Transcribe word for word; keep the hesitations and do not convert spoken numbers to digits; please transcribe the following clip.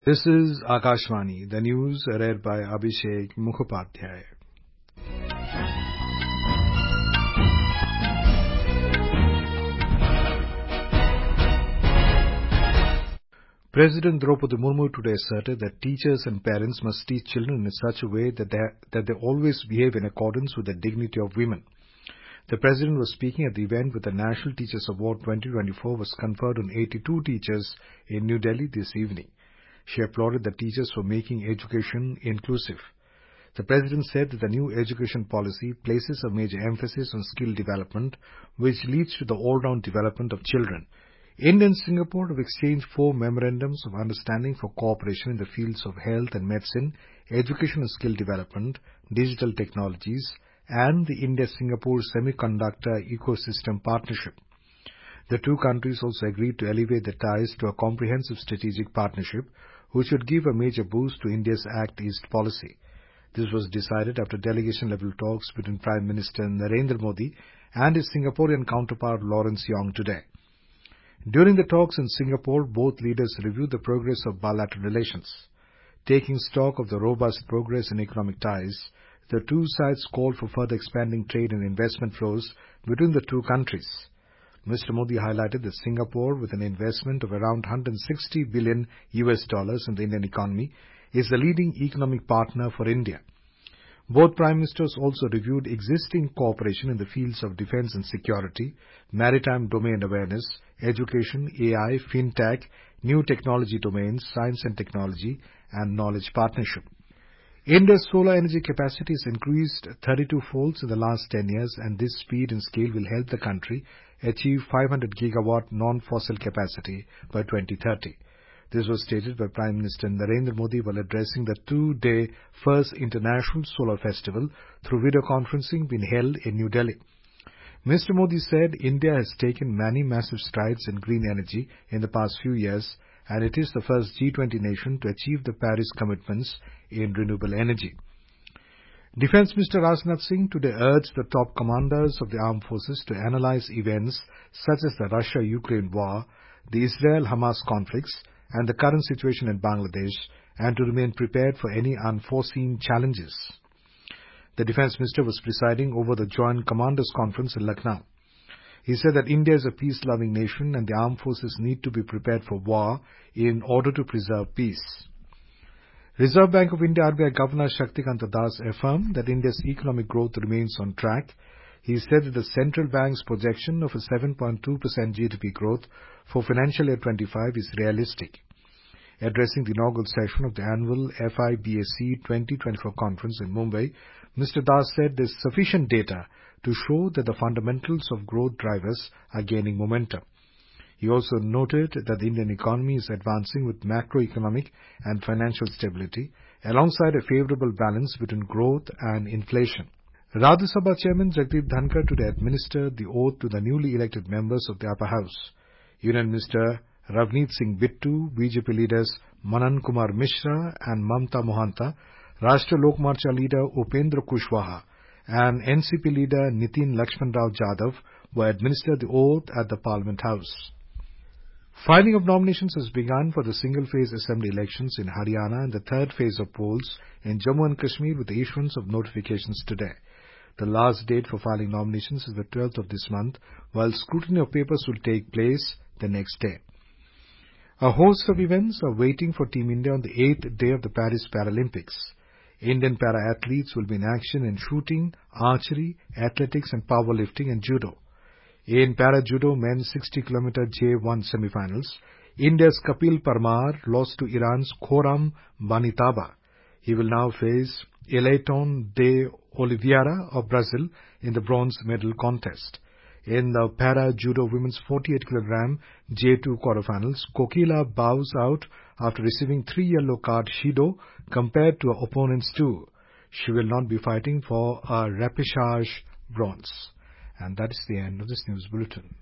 This is Akashvani, the news read by Abhishek Mukhopadhyay. President Draupadi Murmu today asserted that teachers and parents must teach children in such a way that they, that they always behave in accordance with the dignity of women. The President was speaking at the event with the National Teachers Award twenty twenty-four was conferred on eighty-two teachers in New Delhi this evening. She applauded the teachers for making education inclusive. The President said that the new education policy places a major emphasis on skill development, which leads to the all-round development of children. India and Singapore have exchanged four memorandums of understanding for cooperation in the fields of health and medicine, education and skill development, digital technologies, and the India-Singapore Semiconductor Ecosystem Partnership. The two countries also agreed to elevate the ties to a comprehensive strategic partnership, which would give a major boost to India's Act East policy. This was decided after delegation-level talks between Prime Minister Narendra Modi and his Singaporean counterpart Lawrence Wong today. During the talks in Singapore, both leaders reviewed the progress of bilateral relations. Taking stock of the robust progress in economic ties, the two sides called for further expanding trade and investment flows between the two countries. Mister Modi highlighted that Singapore, with an investment of around one hundred sixty billion U S dollars in the Indian economy, is the leading economic partner for India. Both Prime Ministers also reviewed existing cooperation in the fields of defense and security, maritime domain awareness, education, A I, fintech, new technology domains, science and technology, and knowledge partnership. India's solar energy capacity has increased thirty-two folds in the last ten years, and this speed and scale will help the country achieve five hundred gigawatt non-fossil capacity by twenty thirty. This was stated by Prime Minister Narendra Modi while addressing the two-day first International Solar Festival through video conferencing being held in New Delhi. Mister Modi said India has taken many massive strides in green energy in the past few years, and it is the first G twenty nation to achieve the Paris commitments in renewable energy. Defence Minister Rajnath Singh today urged the top commanders of the armed forces to analyze events such as the Russia-Ukraine war, the Israel-Hamas conflicts, and the current situation in Bangladesh, and to remain prepared for any unforeseen challenges. The Defence Minister was presiding over the Joint Commanders Conference in Lucknow. He said that India is a peace-loving nation and the armed forces need to be prepared for war in order to preserve peace. Reserve Bank of India R B I Governor Shaktikanta Das affirmed that India's economic growth remains on track. He said that the central bank's projection of a seven point two percent G D P growth for financial year twenty-five is realistic. Addressing the inaugural session of the annual F I B S C twenty twenty-four conference in Mumbai, Mister Das said there is sufficient data to show that the fundamentals of growth drivers are gaining momentum. He also noted that the Indian economy is advancing with macroeconomic and financial stability, alongside a favorable balance between growth and inflation. Rajya Sabha Chairman Jagdeep Dhankar today administered the oath to the newly elected members of the Upper House. Union Minister Ravneet Singh Bittu, B J P leaders Manan Kumar Mishra and Mamta Mohanta, Rashtriya Lok Morcha leader Upendra Kushwaha, and N C P leader Nitin Lakshman Rao Jadhav were administered the oath at the Parliament House. Filing of nominations has begun for the single-phase assembly elections in Haryana and the third phase of polls in Jammu and Kashmir with the issuance of notifications today. The last date for filing nominations is the twelfth of this month, while scrutiny of papers will take place the next day. A host of events are waiting for Team India on the eighth day of the Paris Paralympics. Indian para-athletes will be in action in shooting, archery, athletics and powerlifting and judo. In para-judo men's sixty kilometer J one semi-finals, India's Kapil Parmar lost to Iran's Khorram Banitaba. He will now face Eleiton de Oliveira of Brazil in the bronze medal contest. In the para-judo women's forty-eight kilogram J two quarterfinals, Kokila bows out after receiving three yellow card Shido compared to her opponents too. She will not be fighting for a repechage bronze. And that is the end of this news bulletin.